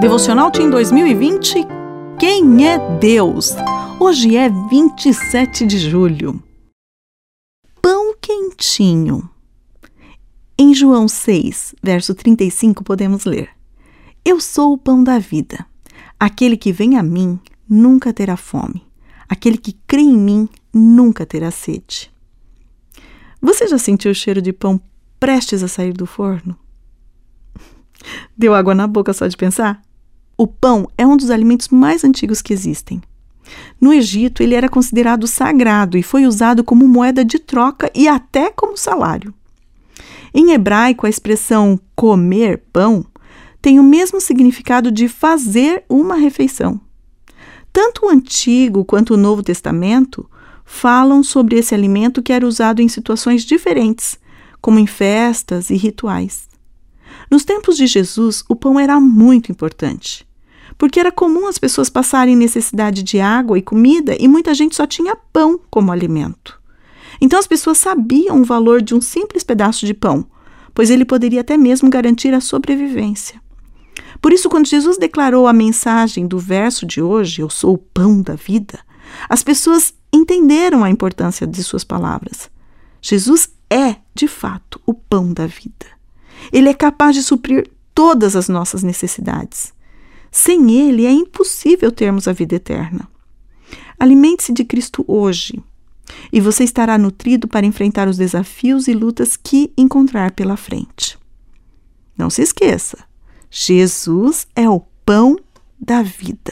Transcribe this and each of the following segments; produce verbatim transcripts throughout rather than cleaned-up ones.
Devocional Team dois mil e vinte, quem é Deus? Hoje é vinte e sete de julho. Pão quentinho. Em João seis, verso trinta e cinco, podemos ler: Eu sou o pão da vida. Aquele que vem a mim nunca terá fome. Aquele que crê em mim nunca terá sede. Você já sentiu o cheiro de pão prestes a sair do forno? Deu água na boca só de pensar? O pão é um dos alimentos mais antigos que existem. No Egito, ele era considerado sagrado e foi usado como moeda de troca e até como salário. Em hebraico, a expressão comer pão tem o mesmo significado de fazer uma refeição. Tanto o Antigo quanto o Novo Testamento falam sobre esse alimento que era usado em situações diferentes, como em festas e rituais. Nos tempos de Jesus, o pão era muito importante, porque era comum as pessoas passarem necessidade de água e comida e muita gente só tinha pão como alimento. Então as pessoas sabiam o valor de um simples pedaço de pão, pois ele poderia até mesmo garantir a sobrevivência. Por isso, quando Jesus declarou a mensagem do verso de hoje, eu sou o pão da vida, as pessoas entenderam a importância de suas palavras. Jesus é, de fato, o pão da vida. Ele é capaz de suprir todas as nossas necessidades. Sem ele, é impossível termos a vida eterna. Alimente-se de Cristo hoje, e você estará nutrido para enfrentar os desafios e lutas que encontrar pela frente. Não se esqueça, Jesus é o pão da vida.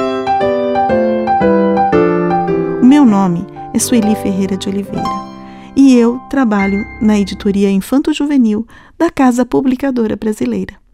O meu nome é Sueli Ferreira de Oliveira e eu trabalho na editoria Infanto Juvenil da Casa Publicadora Brasileira.